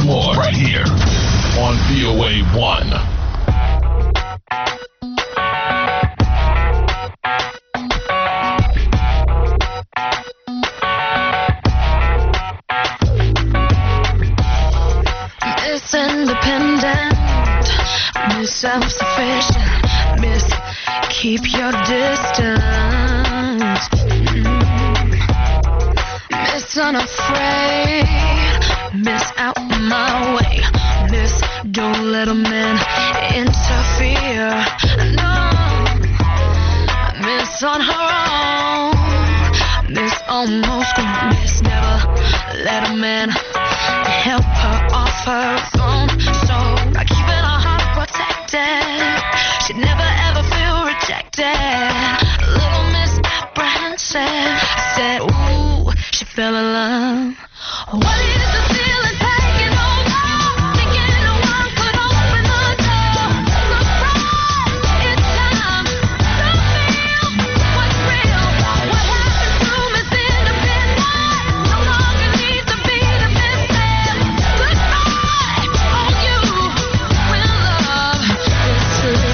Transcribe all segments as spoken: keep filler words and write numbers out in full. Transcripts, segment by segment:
more right here on V O A one. Miss Independent, Miss Self-Sufficient, Miss Keep Your Distance, mm. Miss Unafraid, Miss Out My Way, Miss Don't Let a Man Interfere, no, Miss On Her Own, Miss Almost Grown, Miss Never Let a Man help her off her throne. So by keeping her heart protected, she'd never ever feel rejected. Little Miss Apprehensive, I said, ooh, she fell in love. What is the feeling taking over? Thinking no one could open the door. Surprise, it's time to feel what's real. What happened to Miss Independent? No longer needs to be the best. Goodbye, on you when love is true.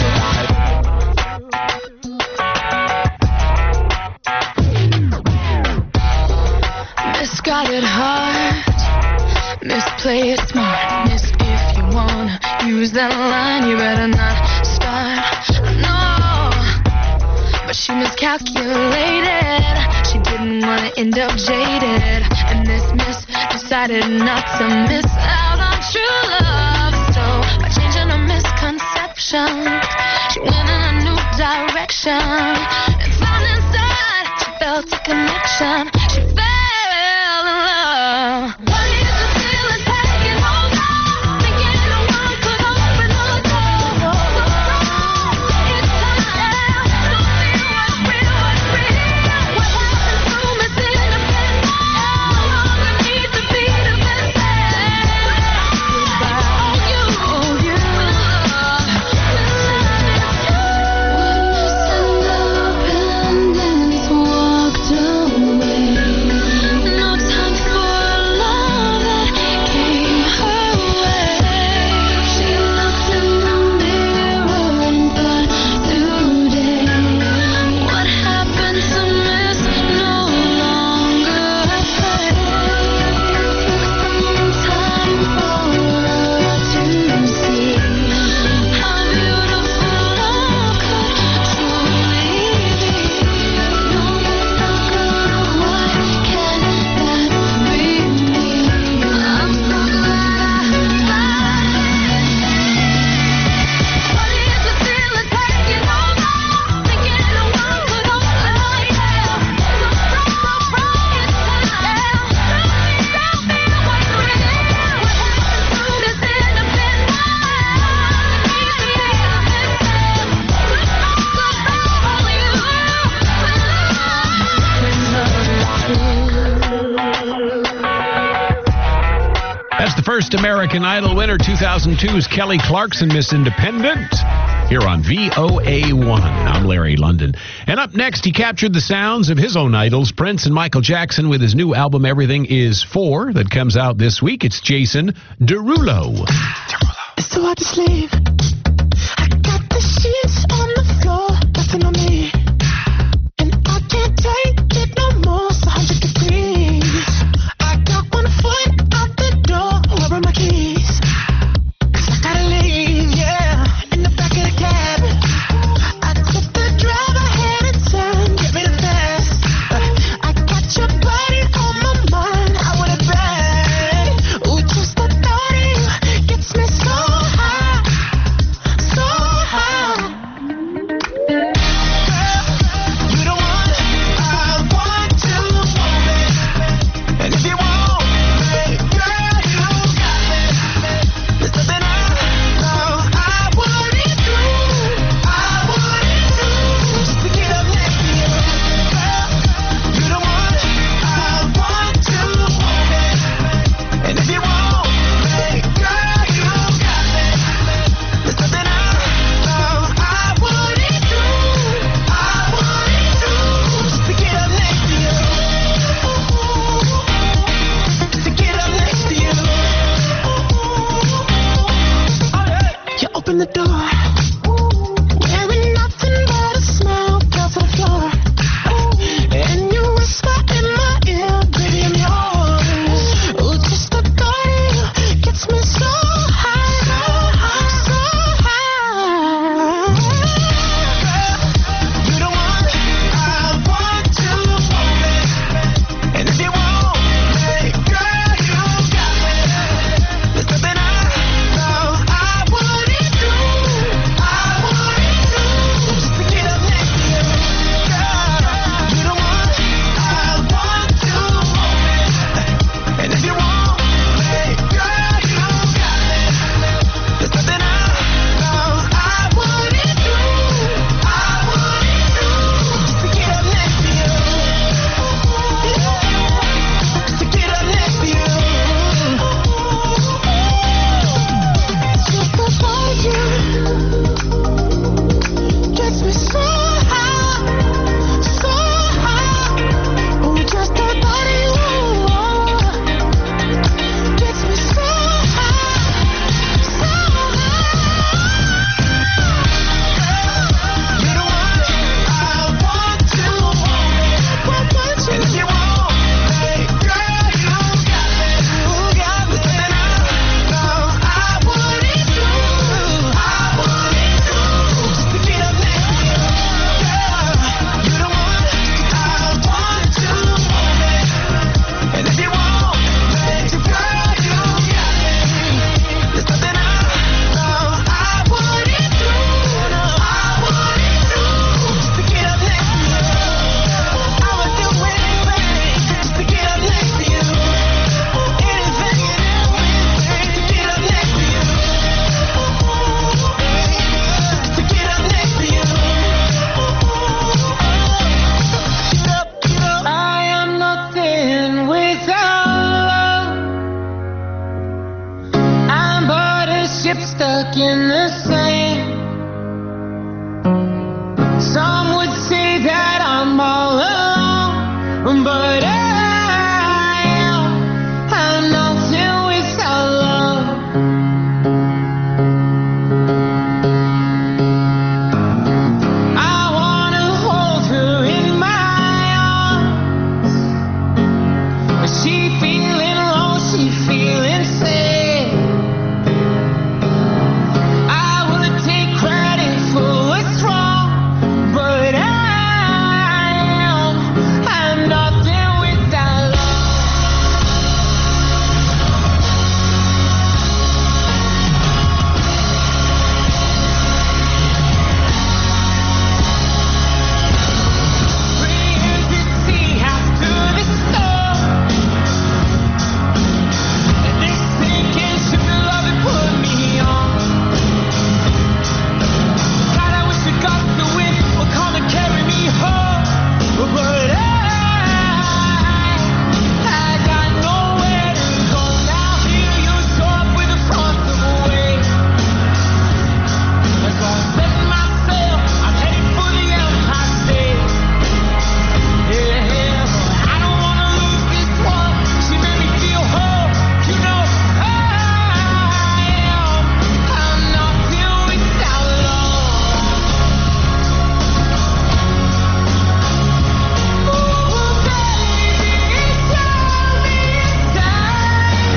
Miss got it hard, Miss play it smart, Miss if you wanna use that line, you better not start, no. But she miscalculated, she didn't wanna end up jaded, and this miss decided not to miss out on true love. So by changing her misconceptions, she went in a new direction, and found inside she felt a connection. She fell in love. What is the feeling taking over? Thinking no one could open the door. Surprise, it's time to feel what's real, what's real. What happened to Miss Independent? No longer needs to be the best. Goodbye, on you, on you, when love, when love is true. Miss Independence walked away. No time for love that came her way. She looked in the mirror and thought today, what happened to Miss No Longer Afraid? Time for her to see how beautiful love could truly be. No longer, what can that be? I'm so glad I What is the feeling taking over? Thinking no one could open the door. Surprise, surprise, it's time to feel what's real. What happened to Miss Independent? Needs to be the best. Goodbye, goodbye, all you when love, when love is true. That's the first American Idol winner, two thousand two's Kelly Clarkson, Miss Independent, here on V O A one. I'm Larry London. And up next, he captured the sounds of his own idols, Prince and Michael Jackson, with his new album, Everything Is For, that comes out this week. It's Jason Derulo. It's too hard to sleep. I got the sheets on the floor, nothing on me. And I can't take it no more, it's one hundred degrees. I got one foot out the door, where are my keys? 'Cause I gotta leave, yeah, in the back of the cab. I took the drive, I had a turn, get me the fast. I got your body on my mind, I want it bad. Ooh, just the thought of you gets me so high, so high. back in the same. Some would say that I'm all alone, but I am. I'm nothing without love. I wanna hold her in my arms. She feeling low, she feeling sad. I would take credit for what's wrong, but I am, I'm nothing without love. Friends at sea after the storm, and this sinking ship of love it put me on. God, I wish the gust of wind would come and carry me home, but I, I got nowhere to go. Now here you show up with the front of a wave. As I'm setting my sail, I'm heading for the Empire State. Yeah, but I don't wanna lose this one. She made me feel whole. You know I am. I'm nothing without love. Ooh, baby, tell me it's time.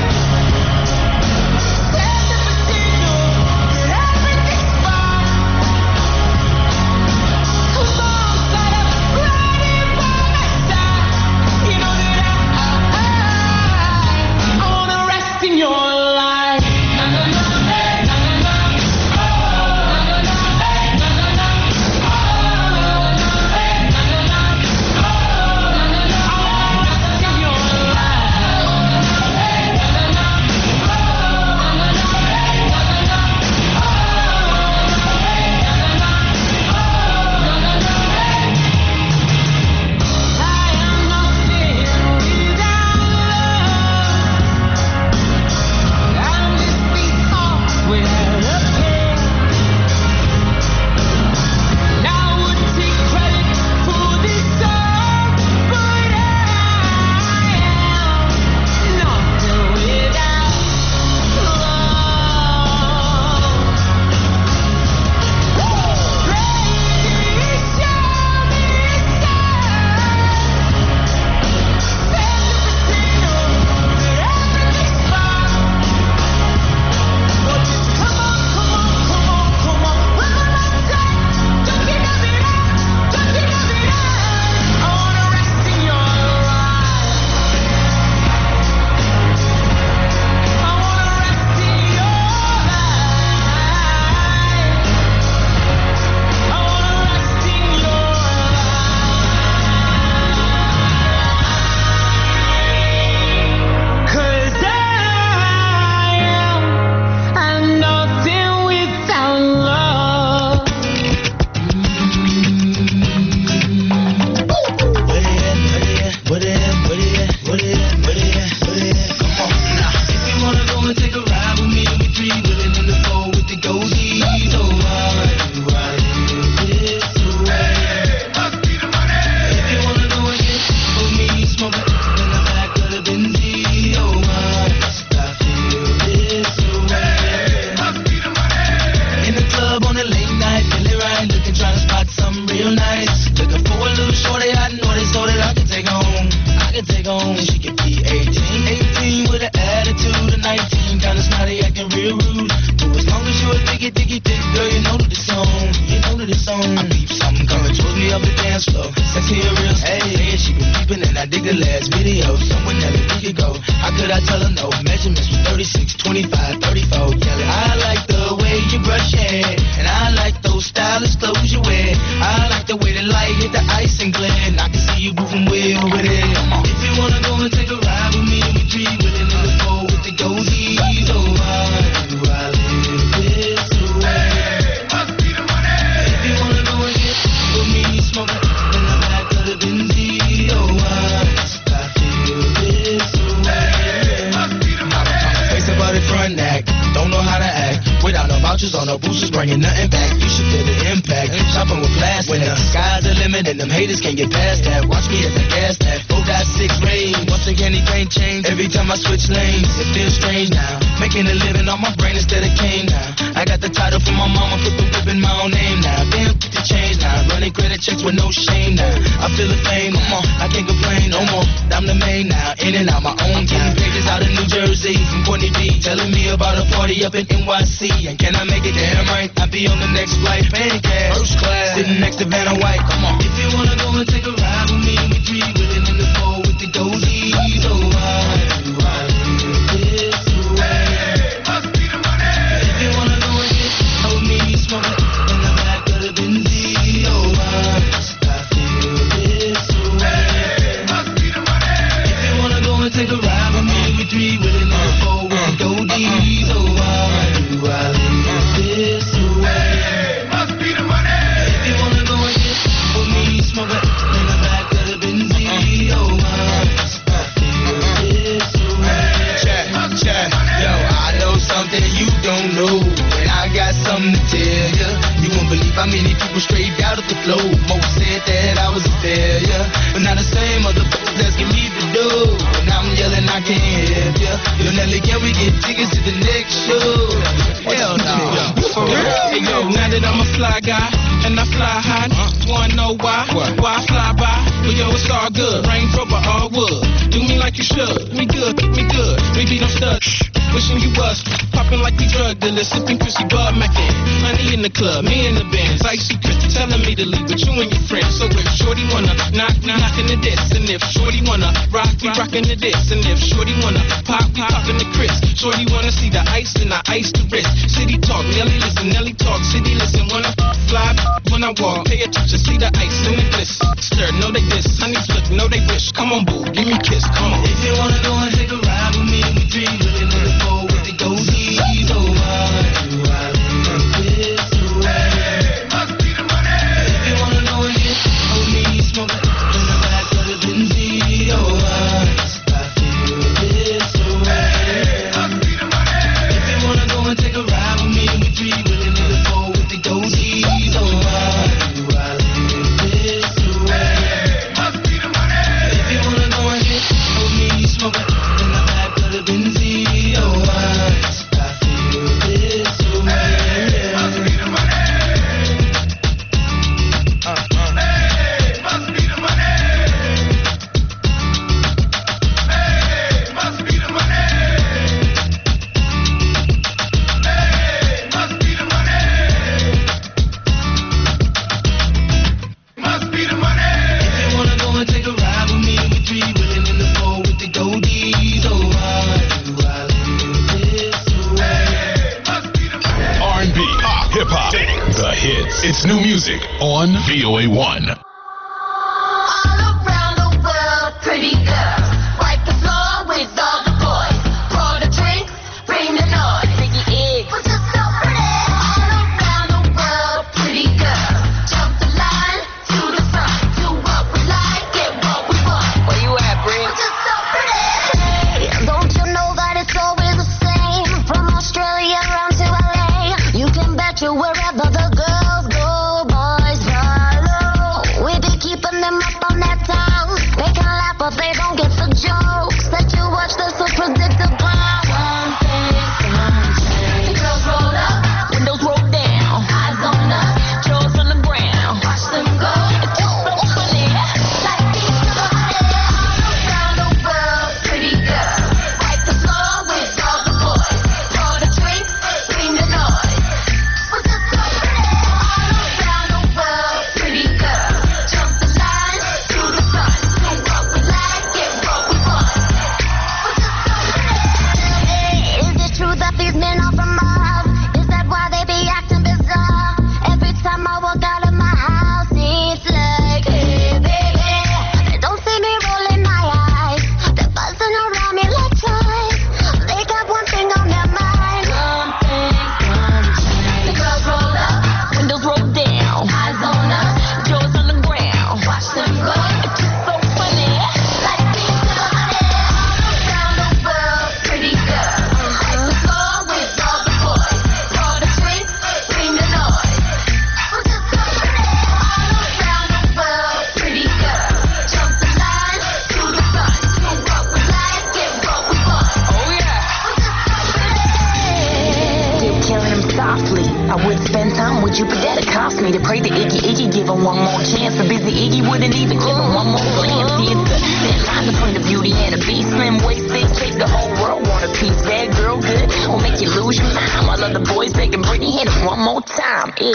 Set the signal that everything's fine. Come on, set up, riding by my side. You know that I, I, I wanna rest in your light. Na na na, hey, na na na, oh, na na na, hey, na na na, oh, na na na, hey, na na na, oh, na na na. I wanna rest in your light. Hey, na na na, oh, na na na, hey, na na na, oh, hey, na na na, oh, na na na, hey. I am nothing without love. I'm just these arms without a care. And I would take credit for this song, but I am nothing without love. Baby, show me a sign. Set the signal that everything's fine. Well, just come on, come on, come on, come on. We're gonna say, don't get up it out, don't get up it out. I wanna rest in your light. I wanna rest in your light. I wanna rest in your light. 'Cause I am, I'm nothing without love. What it at, what it at, what it at, what it at, what it at, what it at? Come on now. If you wanna go and take a ride with me, we three willing in the four with the goldies. Oh, why do I live this way? If you wanna go and get with me, smoke it in the back of the Benzie. Oh, why must I feel this way? In the club on a late night, really right, looking, trying to spot something real nice. Looking for a little shorty, I know this so that I can take home. I can take home. She could be eighteen, eighteen with an attitude of nineteen, kinda snotty, acting real rude. But as long as you a diggy, diggy, dick, girl, you know that it's on. You know that it's on. I peep something coming towards me up the dance floor. Sexy and real, hey, she been peeping and I dig the last video. Someone tell her, where you go? How could I tell her no? Measurements was thirty-six, twenty-five, thirty-four. Yelling, I like the way you brush your hair, and I like those stylish clothes you wear. I like the way the light hit the ice and glare, and I can see you moving well with it. If you wanna go and take a ride with me, we three willing in the four with the goldies. Oh, why do I live this way? If you wanna go and get with me, smoke it in the back of the Benzie. Oh, why must I feel this way? I'm trying to face about it front act, don't know how to act without no vouchers on the boosters, bringing nothing back. You should feel the impact. Shopping with class when the sky's the limit and them haters can't get past that. Watch me as I gas that. four point six range. Once again, anything change. Every time I switch lanes, it feels strange now. Making a living on my brain instead of cane now. I got the title from my mama, put the whip in my own name now. Damn, get the change now. Running credit checks with no shame now. I feel the fame, come on, I can't complain no more. I'm the main now, in and out my own town. Pages out of New Jersey from Courtney B, telling me about a party up in N Y C. And can I make it damn right? I'll be on the next flight, paying cash, first class, sitting next to Vanna White. Come on, if you wanna go and take a ride with me, we three willing in the four with the goldies. Oh, I do, I do this way. Must be the money. If you wanna go and get out with me, smoke it in the back of the Benzie. Oh, I, I feel this way. Must be the money. If you wanna go and take a ride with me, we three willing in the four with the goldies. Oh, I do, I live this way. Must be the money. If you wanna go and get with me, smoke it in the back of the Benzie. Oh, I, I feel this way. Check, check, yo, I know something you don't know, and I got something to tell ya. You won't believe how many people straight out of the flow. Most said that I was a failure, but now the same other folks asking me to do. And I'm yelling, I can't help ya. Yo, Nelly, can we get tickets to the next show? Hell no. Hey, yo, now that I'm a fly guy, and I fly high, wanna know why? Why I fly by? Well, yo, it's all good. Range Rover, all wood. Do me like you should. Me good, me good. Baby, don't stud. Wishing you was popping like we drug dealers, sipping Chrissy Bud Mackin. Honey in the club, me in the bands, icy Chris telling me to leave with you and your friends. So if Shorty wanna knock, we knockin' the diss, and if Shorty wanna rock, we rockin' the diss, and if Shorty wanna pop, we poppin' the Chris. Shorty wanna see the ice, and I ice the wrist. City talk, Nelly listen, Nelly talk, city listen. When I fly, when I walk, pay attention, see the ice and the bliss. Stir, know they diss, honey flick, know they wish. Come on, boo, give me a kiss, come on. If you wanna go and take a ride with me, we three willing in the four with the goldies. Oh, I do, I live this way. Must be the money. If you wanna know and get on me, smoke it in the back of the Benzie. Oh, I, I feel this way. Must be the money. If you wanna go and take a ride with me, we three willing in the four with the goldies. Oh, I do, I live this way. Must be the money. If you wanna go and get on me, smoke it in the back of the Benzie. Oh, I, I feel this way. Must be the money. Uh, uh. Hey, must be the money. Hey, must be the money. Hey, must be the money. Must be the money. If you wanna go and take a ride with me, we three willing in the four with the goldies. Oh, I do, I live this way. Must be the money. R and B, pop, hip hop, the hits. It's new music on V O A one. All around the world, pretty girls. Wipe the floor with all the boys. Pour the drinks, bring the noise. Sticky eggs, we're just so pretty. All around the world, pretty girls. Jump the line to the front. Do what we like, get what we want. Where you at, Bree? We're just so pretty. Hey, don't you know that it's always the same? From Australia around to L A. You can bet you wherever the girls go, boys follow. one more time. Yeah.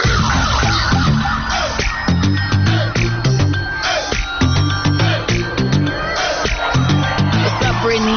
What's up, Brittany?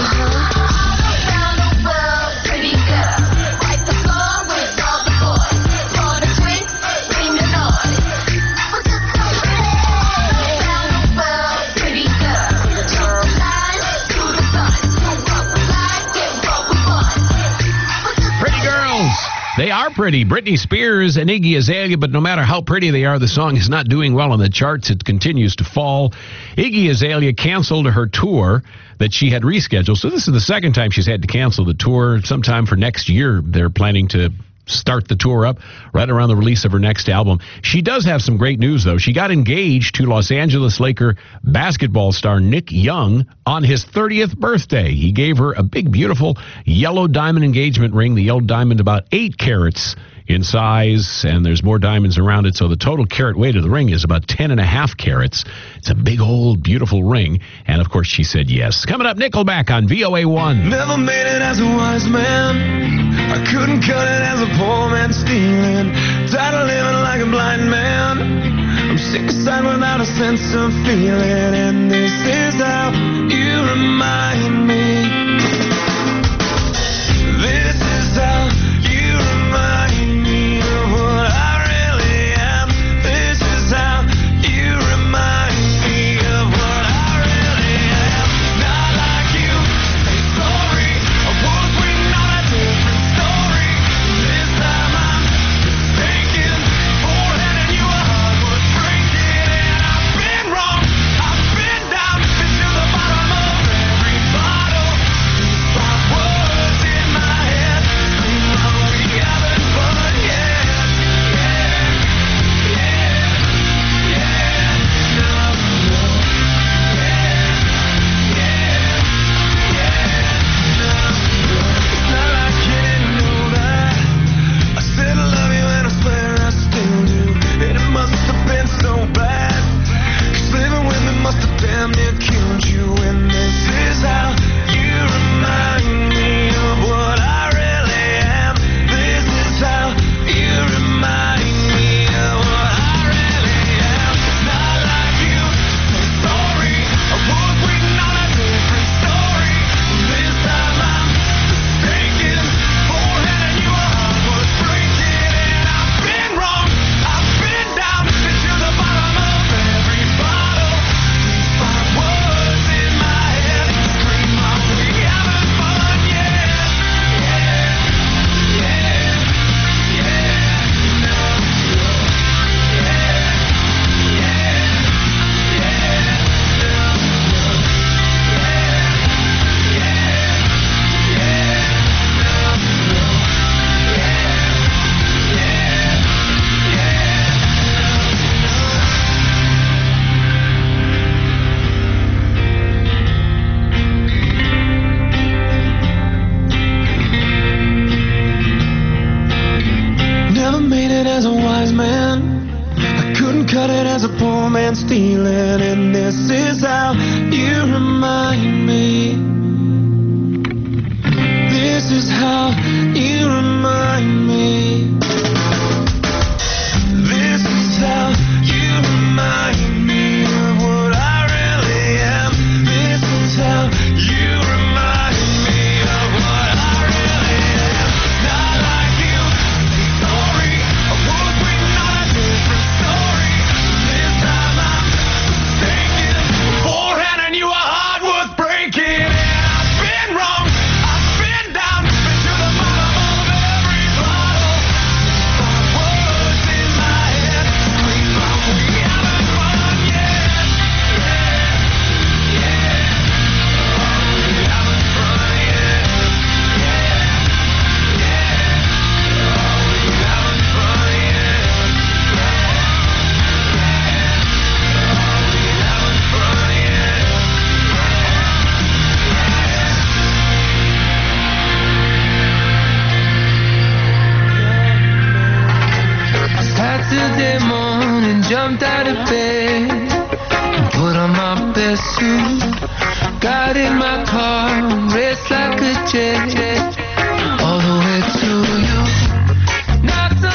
They are pretty. Britney Spears and Iggy Azalea, but no matter how pretty they are, the song is not doing well on the charts. It continues to fall. Iggy Azalea canceled her tour that she had rescheduled. So this is the second time she's had to cancel the tour. Sometime for next year, they're planning to start the tour up right around the release of her next album. She does have some great news, though. She got engaged to Los Angeles Laker basketball star Nick Young on his thirtieth birthday. He gave her a big, beautiful yellow diamond engagement ring. The yellow diamond about eight carats in size, and there's more diamonds around it, so the total carat weight of the ring is about ten and a half carats. It's a big, old, beautiful ring, and of course she said yes. Coming up, Nickelback on V O A one. Never made it as a wise man. I couldn't cut it as a poor man stealing. Tired of living like a blind man. I'm sick aside without a sense of feeling. And this is how you remind me. This is how you remind me of what I really am. This is how you remind me of what I really am. Not like you, say sorry. I was waiting on a different story. This time I'm mistaken for handing you a heart was breaking. And I've been wrong, I've been down, been to the bottom of every bottle. These five words in my head scream out, we haven't fun yet. Yeah, yeah, yeah, no, no. Yeah, yeah, yeah, no, no. It's not like you didn't know that. I said I love you and I swear I still do. And it must have been so bad, 'cause living with me must have damn near killed you. And this is how you remind me of what I really am. This is how you remind me of what I really am. Not like you, so sorry. I was waiting on a different story. This time I'm mistaken for handing you a heart was breaking. And I've been wrong, I've been down, been to the bottom of every bottle. These five words in my head scream out, we haven't fun yet. Yeah, yeah, yeah, no, no. Yeah, yeah, yeah, no, no. Yeah, yeah, yeah, no, no. Never made it as a wise man. I couldn't cut it as a poor man stealing. And this is how you remind me. This is how you remind me. This is how you remind me of what I really am. This is how you remind me of what I really am. Not like you, say sorry. I was waiting on a different story. This time I'm mistaken for handing you a heart worth breaking. And I've been wrong, I've been down, been to the bottom of every bottle. These five words in my head scream out, we haven't fun yet. Yeah, yeah, oh, we haven't fun yet. Yeah, yeah, oh, we haven't fun yet. Yeah, yeah, oh, we haven't fun yet. Saturday morning, jumped out of bed and put on my best suit. Got in my car and raced like a jet all the way to you. Knocked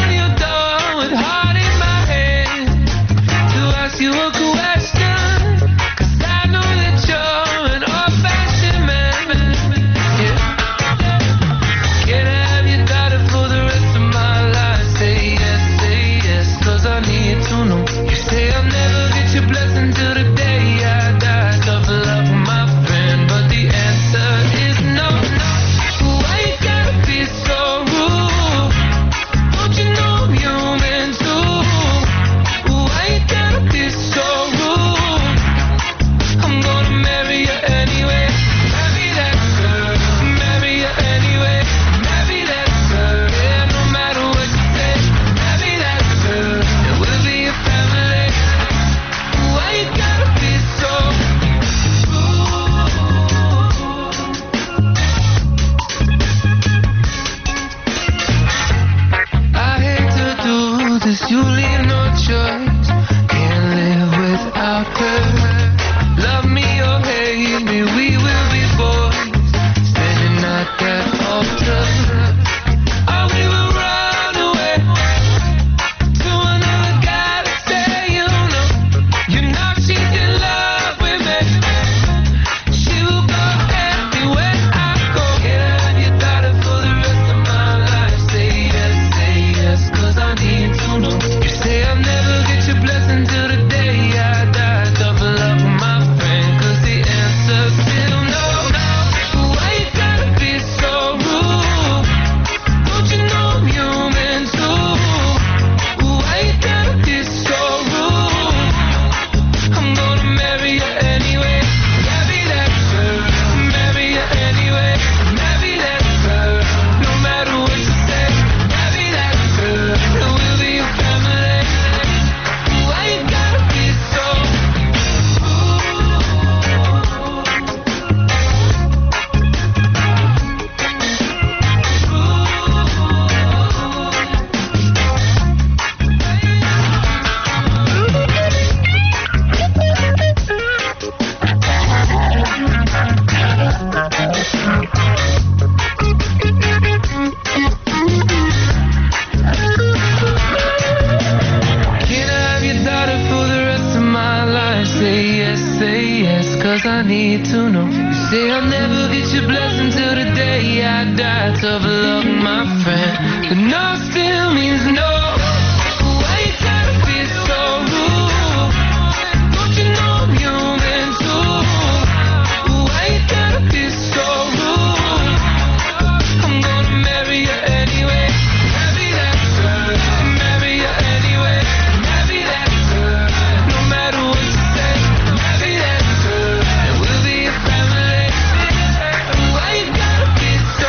cause I need to know. You say I'll never get your blessing till the day I die. Tough luck, my friend, but no still means no. Why you gotta be so rude? Don't you know I'm human too? Why you gotta be so rude? I'm gonna marry you anyway. Marry that girl, marry you anyway. Marry that girl, no matter what you say. Marry that girl, and we'll be a family. Why you gotta be so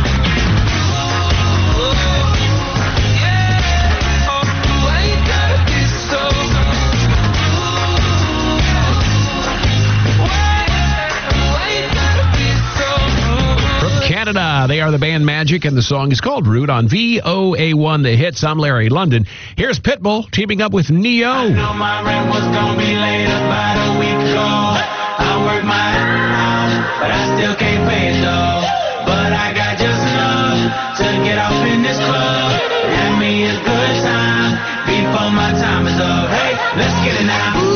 rude? Yeah, oh, why you gotta be so rude? Why, why you gotta be so rude? From Canada, they are the band Magic, and the song is called Rude on V O A one, The Hits. I'm Larry London. Here's Pitbull teaming up with Neo. I know my rent was gonna be late about a week ago. I worked my ass off, but I still can't pay it though. But I got just enough to get off in this club. Have me a good time before my time is up. Hey, let's get it now. I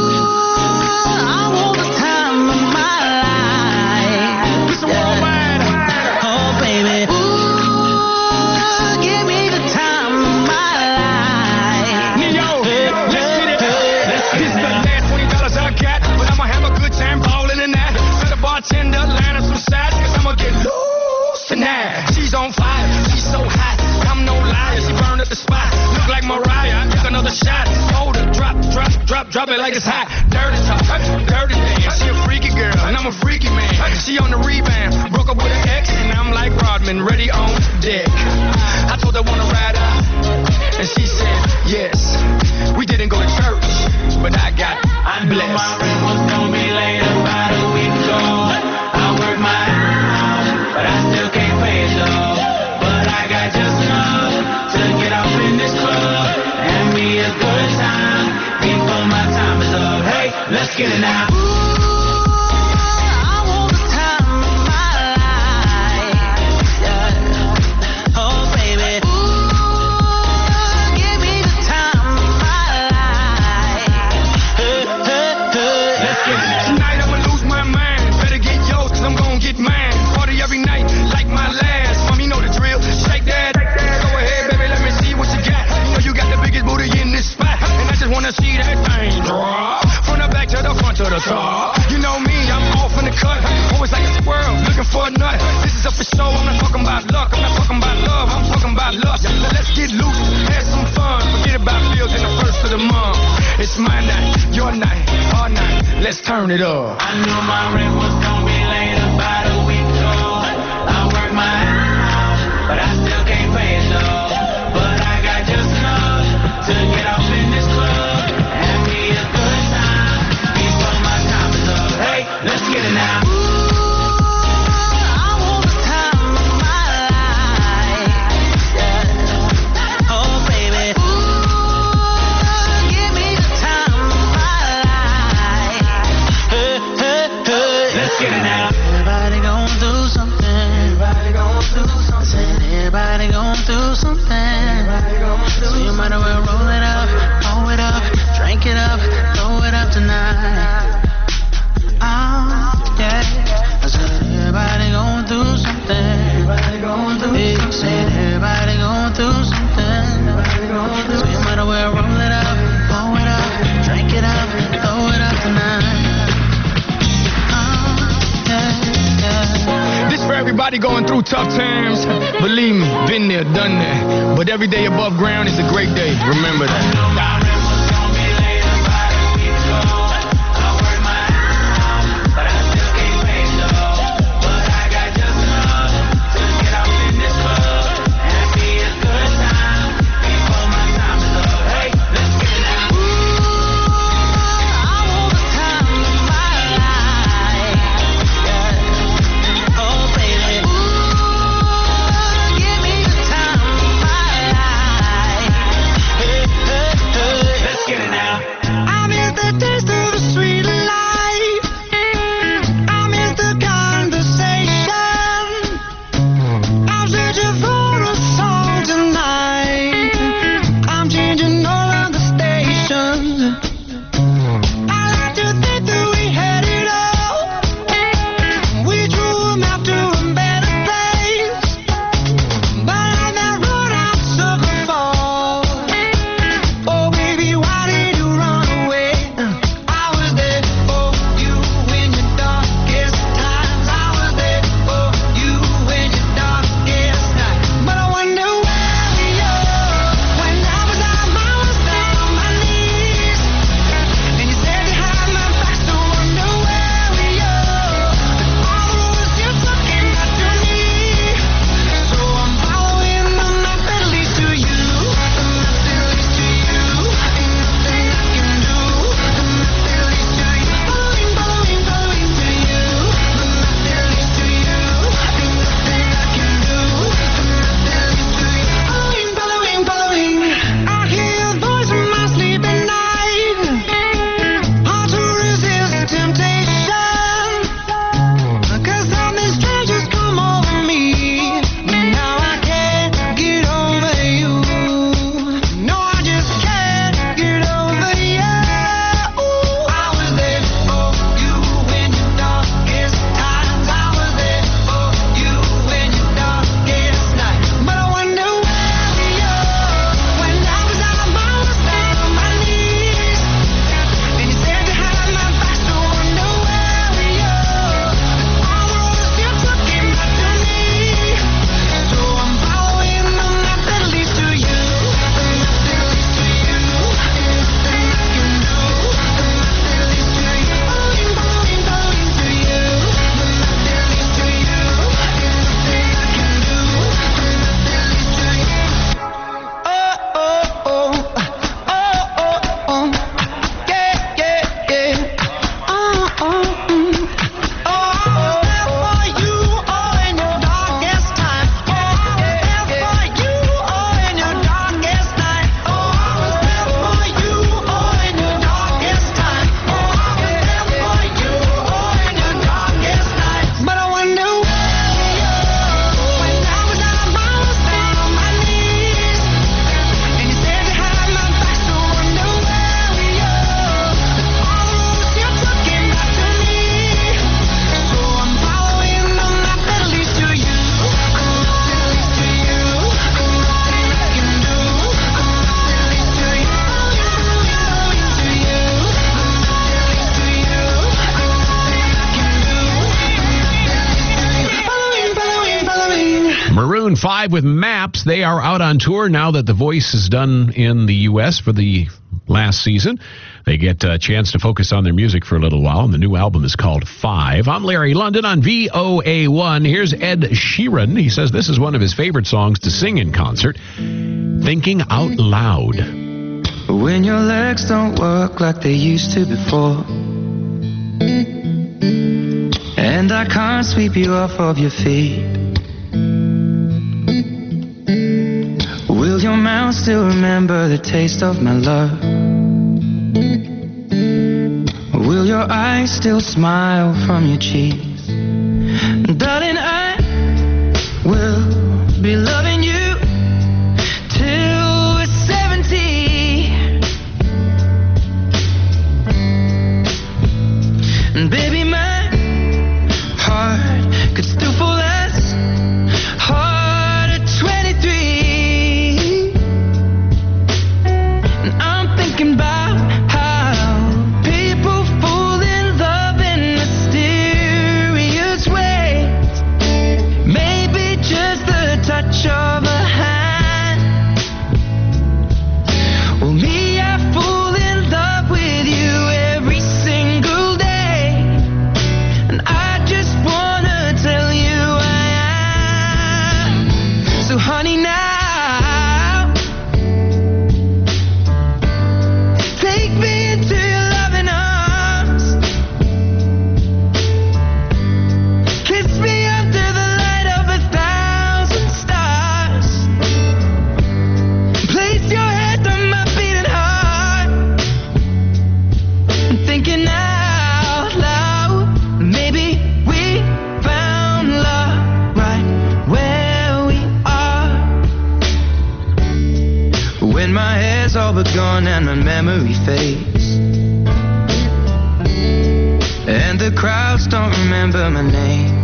want the time of my life. It's a worldwide. Oh, baby. Ooh, give me the time of my life. Neo, let's get it. This is the last twenty dollars I got, but I'ma have a good time ballin' in that. Tell the bartender, line up some shots, cause I'ma get loose tonight. She's on fire, she's so hot, I'm no liar, she burned up the spot. Look like Mariah, I took another shot. Hold it, drop, drop, drop, drop it like it's hot. Dirty talk, dirty dance, she a freaky girl, and I'm a freaky man. She on the rebound, broke up with an ex, and I'm like Rodman, ready on deck. I told her wanna ride out, and she said yes. We didn't go to church, but I got I blessed. Knew my rent was gonna be late about a week ago. I worked my ass off, but I still can't pay it though. But I got just enough to get off in this club and me a good time before my time is up. Hey, let's get it now. I want the time of my life. Yeah. Oh, baby. Ooh, give me the time of my life. Hey, hey, hey. Let's get it. Tonight I'ma lose my mind. Better get yours, cause I'm gonna get mine. Party every night, like my last. Mommy know the drill. Shake that. Go ahead, baby, let me see what you got. You know you got the biggest booty in this spot. And I just wanna see that thing drop. From the back to the front to the top. You know me, I'm off in the cut. Always like a squirrel, looking for a nut. This is up for show, I'm not talking about luck. I'm not talking about love, I'm talking about lust. Let's get loose, have some fun. Forget about bills in the first of the month. It's my night, your night, our night. Let's turn it up. I knew my rent was gonna be late about a week ago. I worked my ass off, but I still can't pay it though. But I got just enough to get off in this club and me a good time before my time is up. Hey, let's get it now. I want the time of my life. Yeah. Oh, baby. Ooh, give me the time of my life. Hey, hey, hey. Let's get it now. Everybody gon' do something. Everybody gon' do something. Everybody gon' do something. So you might as well roll it up, roll it up, drink it up, throw it up tonight. Oh, yeah. I said everybody gon' do something. Everybody gon' do something. I said everybody gon' do something. So you might as well roll it up, roll it up, drink it up, throw it up tonight. This for everybody going through tough times. Believe me, been there, done that. But every day above ground is a great day. Remember that. Give me the time of my life. Hey, hey, hey. five with Maps. They are out on tour now that The Voice is done in the U S for the last season. They get a chance to focus on their music for a little while, and the new album is called Five. I'm Larry London on V O A one. Here's Ed Sheeran. He says this is one of his favorite songs to sing in concert, Thinking Out Loud. When your legs don't work like they used to before, and I can't sweep you off of your feet, will your mouth still remember the taste of my love? Will your eyes still smile from your cheeks? Darling, I will be loving you till we're seventy. And baby, my heart could still fall as hard at twenty-three. And I'm thinking about of a hand. Well, me, I fall in love with you every single day, and I just wanna tell you I am. So honey, now take me into your loving arms, kiss me under the light of a thousand stars, place your head on my beating heart. I'm thinking out loud, maybe we found love right where we are. When my hair's all but gone and my memory fades, and the crowds don't remember my name,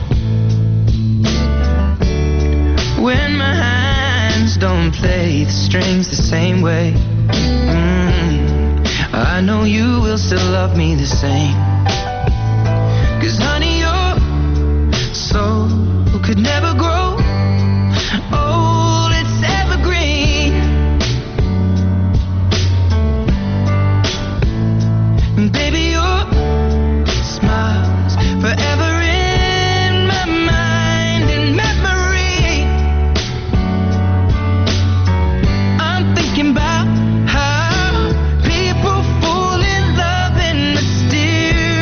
when my hands don't play the strings the same way, mm, I know you will still love me the same. 'Cause honey, your soul could never grow old, it's evergreen. And baby, your smile's forever in my mind and memory. I'm thinking about how people fall in love in mysterious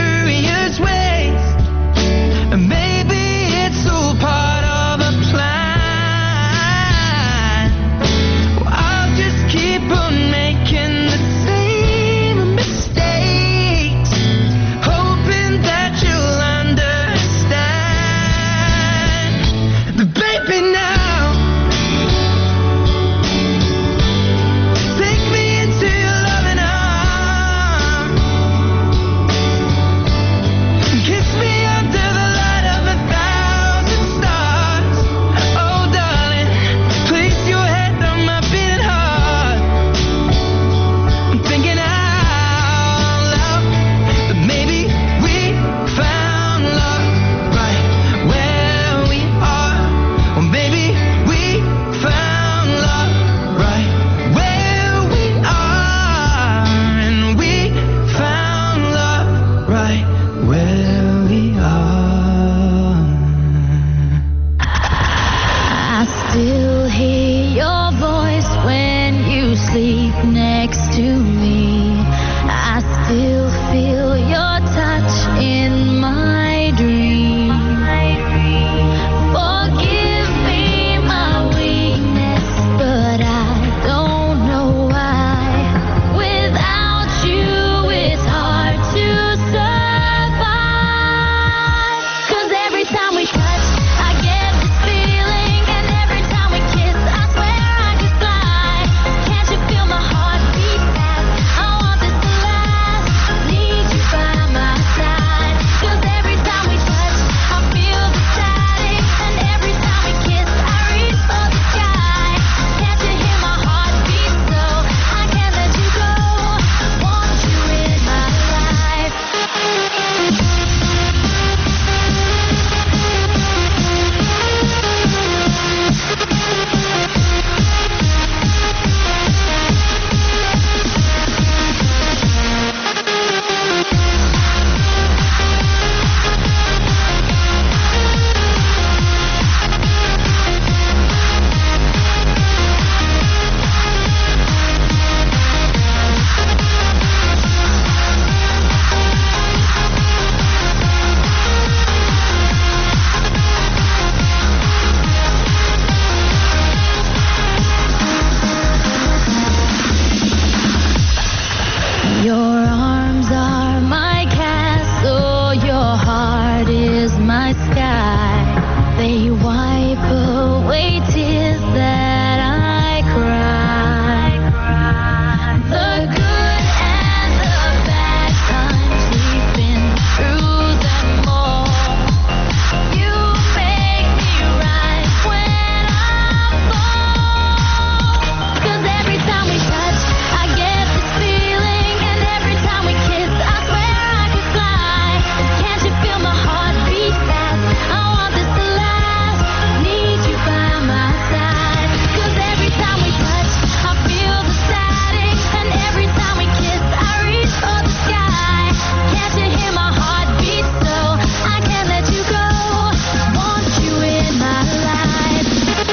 They wipe away tears that I cry. The good and the bad times, we've been through them all. You make me rise when I fall. 'Cause every time we touch, I get this feeling, and every time we kiss, I swear I could fly. Can't you feel my heart beat fast? I want this to last. Need you by my side. 'Cause every time we touch, I feel the static, and every time we kiss, I reach for the sky. Can't you hear my heart beat so? I can't let you go. Want you in my life.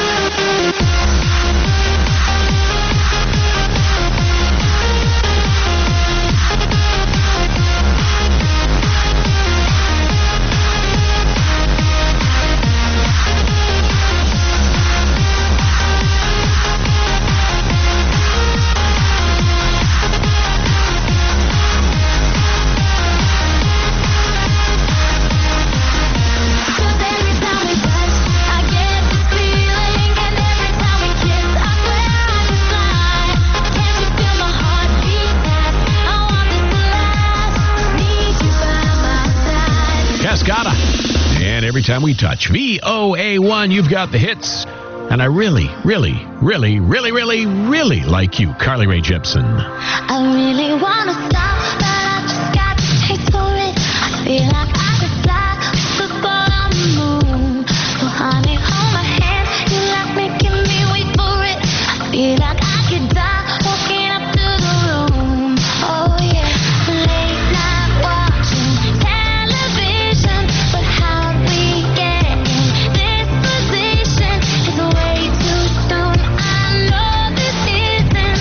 Cause every time we touch, I get this feeling, and every time we kiss, I swear I could fly. Can't you feel my heart beat fast? I want this to last. Need you by my side. Cascada. And every time we touch. V O A one, you've got the hits. And I really, really, really, really, really, really like you, Carly Rae Jepsen. I really wanna stop, but I just got the taste for it. I feel like I could fly with the ball on the moon. So honey, hold my hand, you like making me wait for it. I feel like I could die walking up to the room. Oh yeah, late night watching television, but how we get in this position is way too soon. I know this isn't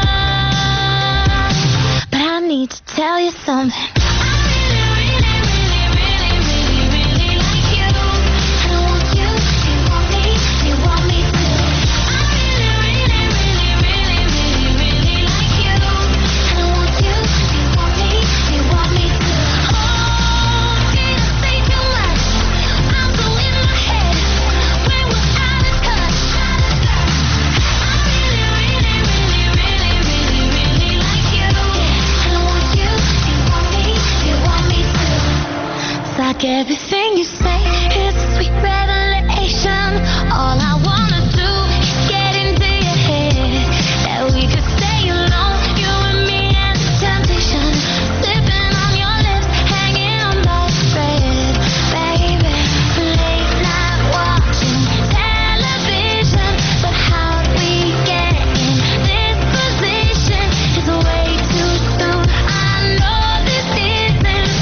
love, but I need to tell you something. I really, really, really, really, really, really like you. And I want you, you want me, you want me too. I really, really, really, really, really, really like you. And I want you, you want me, you want me too. Oh, did I say too much? I'm so in my head. When we're out of touch. I really, really, really, really, really, really like you. And I want you, you want me, you want me too. It's like everything you say is a sweet revelation. All I wanna do is get into your head. That we could stay alone, you and me and the temptation. Sipping on your lips, hanging on by a thread. Baby, late night watching television, but how we get in this position is way too soon. I know this isn't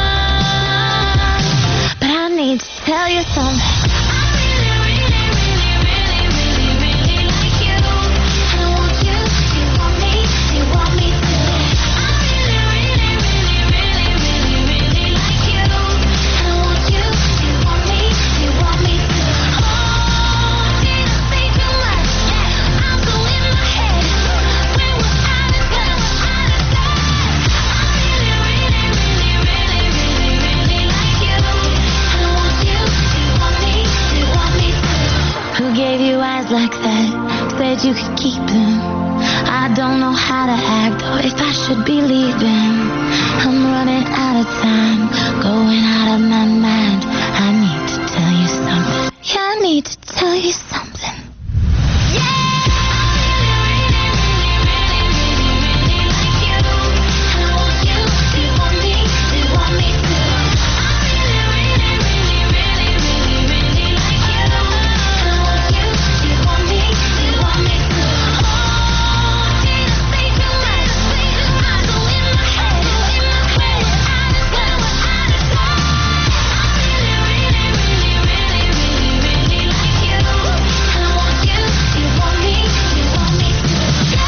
love, but I need to tell you something. I really, really, really, really, really, really like you. And I want you, you want me, you want me too. I really, really, really, really, really, really like you. And I want you, you want me, you want me too. Oh, did I say too much? I'm so in my head. When we're out of touch, out of touch. I really, really, really, really, really, really like you. And I want you, you want me, you want me too. Who gave you eyes like that? Said you could keep them. I don't know how to act or if I should be leaving. I'm running out of time, going out of my mind. I need to tell you something. Yeah, I need to tell you something. Yeah, I really, really, really, really, really like you. And I want you, you want me, you want me too. I really, really, really, really, really, really like you. And I want you, you want me, you want me too. Oh, did I say too much? I'm so in my head. When we're out of touch, out of touch. I really, really, really, really, really, really like you. And I want you, you want me, you want me too.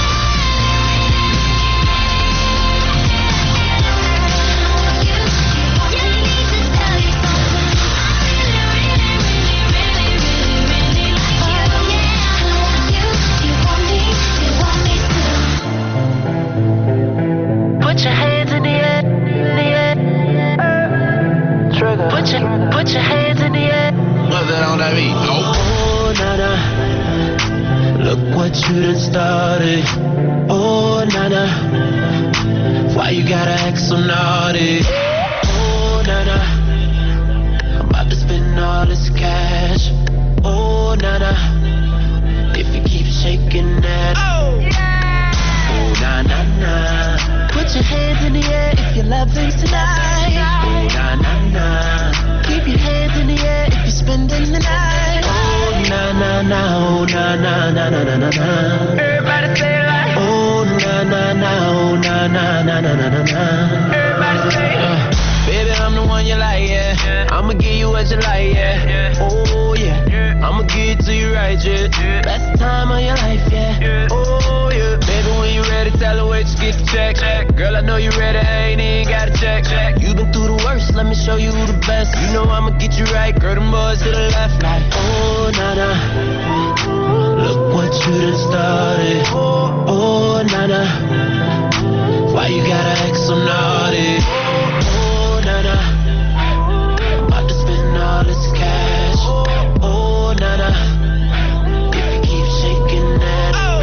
Put your hands in the air, in the air. Trigger. Put your, put your hands in the air. love that on that beat. Oh, nana, look what you done started. Oh, nana, why you gotta act so naughty? Oh, nana, I'm about to spend all this cash. Oh, nana, if you keep shaking that. Oh, yeah. Oh, na na na. Put your hands in the air if you love him tonight. Oh, na na na. Keep your hands in the air if you're spending the night. Oh, na na na. Oh, na na na na na na na. Everybody say it like. Oh, na na na. Oh, na na na na na na na. Everybody say it. Uh, baby, I'm the one you like, yeah. I'ma give you what you like, yeah. Oh, yeah. I'ma give it to you right, yeah. Best time of your life, yeah. Oh, yeah. Baby, when you ready, tell her where you get the check. Girl, I know you ready, I ain't even gotta check. You been through the worst, let me show you the best. You know I'ma get you right, girl, them boys to the left. Like, oh, nana, look what you done started. Oh, nana, why you gotta act so naughty? Oh, nana, I'm about to spend all this cash. Oh, nana, if you keep shaking that. Oh,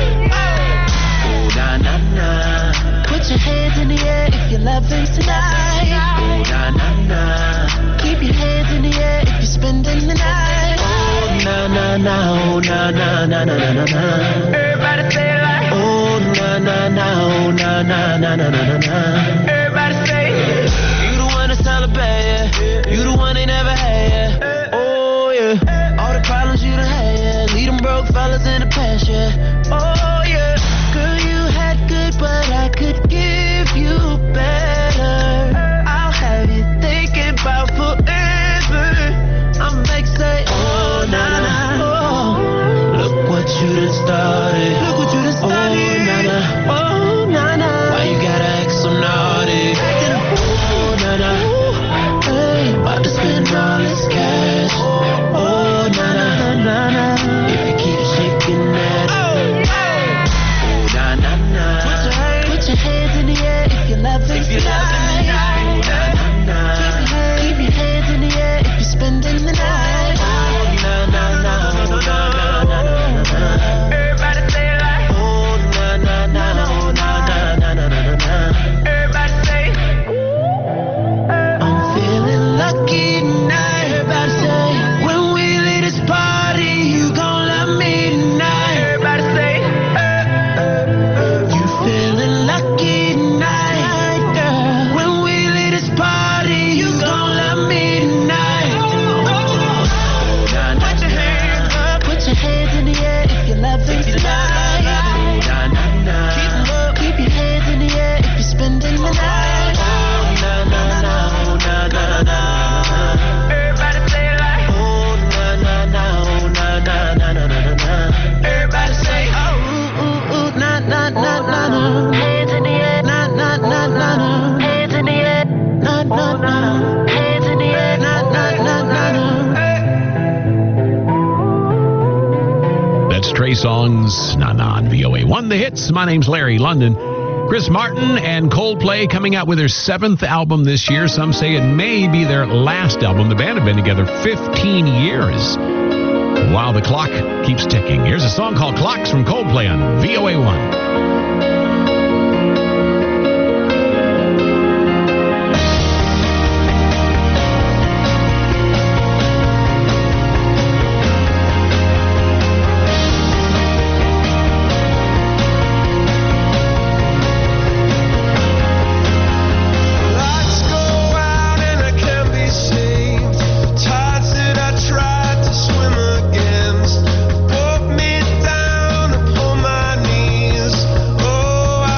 na na na. Put your hands in the air if you love him tonight. Oh, na na na. Keep your hands in the air if you're spending the night. Oh, na na na. Oh, na na na na na na na. Everybody say it like. Oh, na na na. Oh, na na na na na na na. Everybody say it. You the one that's celebrate, yeah. You the one they never had, yeah. Oh yeah. All the problems you done had, yeah. Leave them broke fellas in the past, yeah. Oh yeah. Girl, you had good, but I could give you better. I'll have you thinking about forever. I'm like, say, oh, na na. Oh, look what you done started. Look what you done started. Oh, na na. Oh, na na. Why you gotta act so naughty? Oh, na na. Hey, about to spend all this cash. Oh, na na na na. If you keep shaking that. Put your hands in the air if you love it. If you love it, keep your hands in the air if you're spending the night. Oh, na na na, oh, na na na na na. Everybody say it like. Oh, na na na, oh, na na na na na na. Everybody say. I'm feeling lucky tonight. Everybody say. When we leave this party, you gon' love me tonight. Everybody say. Feeling lucky tonight, girl. When we leave this party, you gon' love me tonight. Oh, nah, nah, put your hands up, put your hands in the air if you love it tonight. Nah, nah, nah. Keep 'em up, keep your hands in the air if you're spending the night. Oh, nah, nah, nah, oh, nah, nah, nah. Everybody say it like. Oh, nah, nah, nah, oh, nah, nah, nah, nah, nah, nah. Everybody say, oh, ooh, ooh, ooh, nah, nah, nah, nah. Hands in the air, nah, nah, nah, nah, nah. Hands in the air, nah, nah, nah. Hands in the air, nah, nah, nah, nah, nah. That's Trey Songz, Na Na on V O A one. The Hits. My name's Larry London. Chris Martin and Coldplay coming out with their seventh album this year. Some say it may be their last album. The band have been together fifteen years. While the clock keeps ticking. Here's a song called Clocks from Coldplay on V O A one. Pull me down, pull my knees. Oh,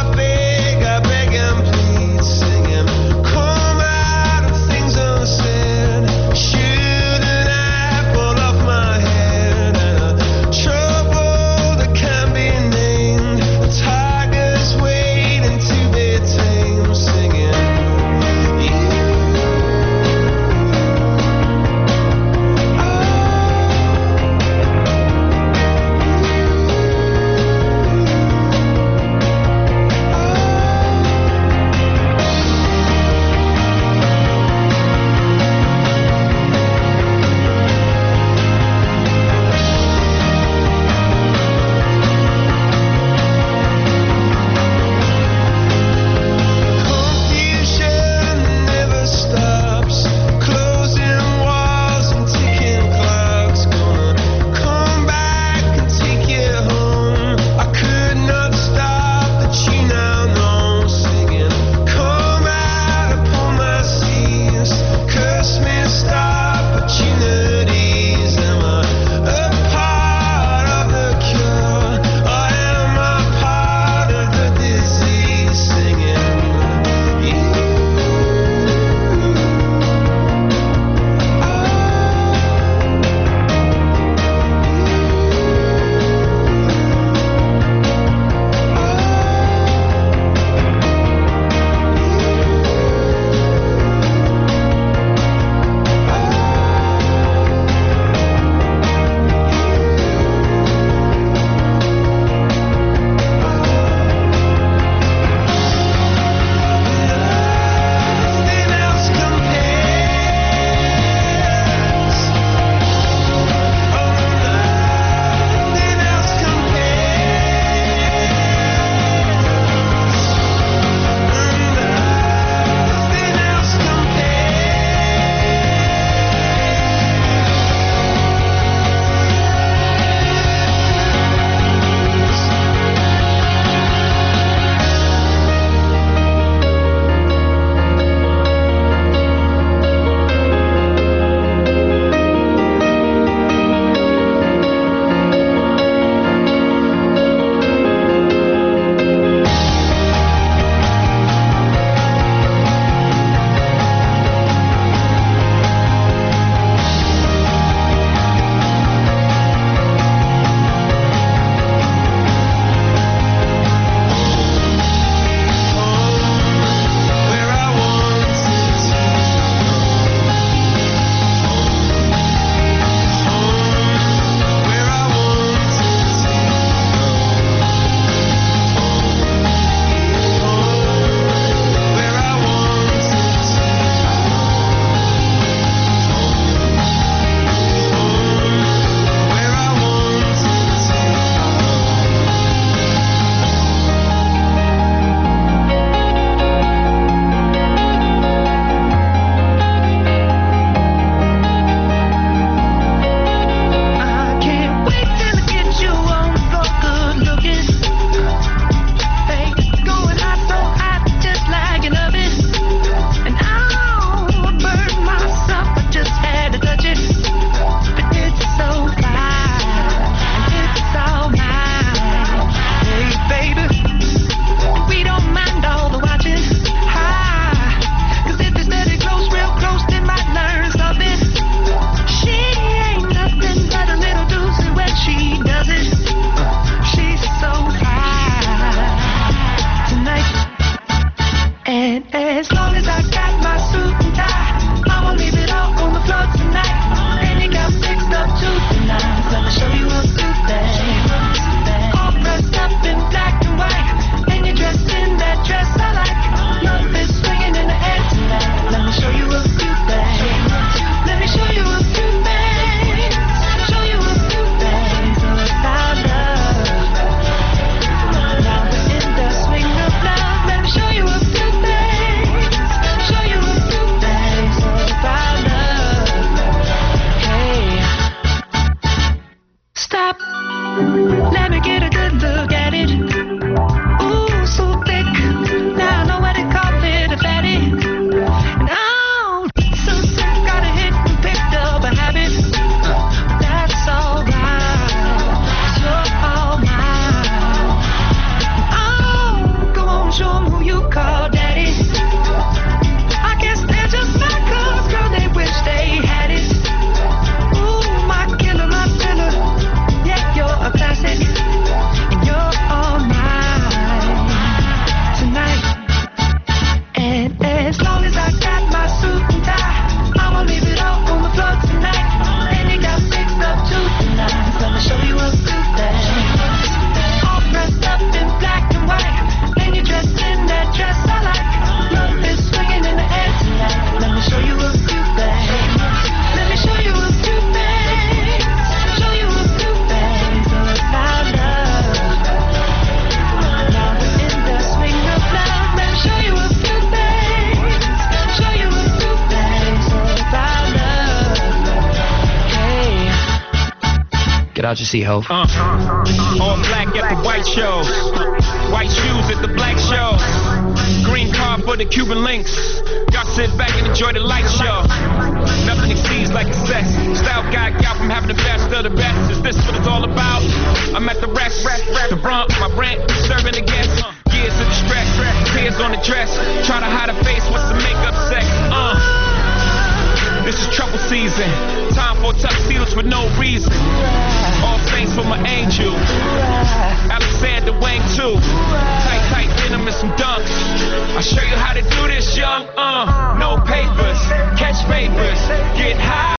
out your seat, Hov. Uh, all black at the white show. White shoes at the black show. Green car for the Cuban links. Y'all sit back and enjoy the light show. Nothing exceeds like excess. Style guy got from having the best of the best. Is this what it's all about? I'm at the rest, the Bronx, my rent, serving the guests. Years of distress, tears on the dress. Try to hide a face with some makeup sex. Uh. This is trouble season. Time for tuxedos for no reason. All saints for my angel. Alexander Wang too. Tight, tight denim and some dunks. I'll show you how to do this, young. Uh, no papers, catch papers, get high.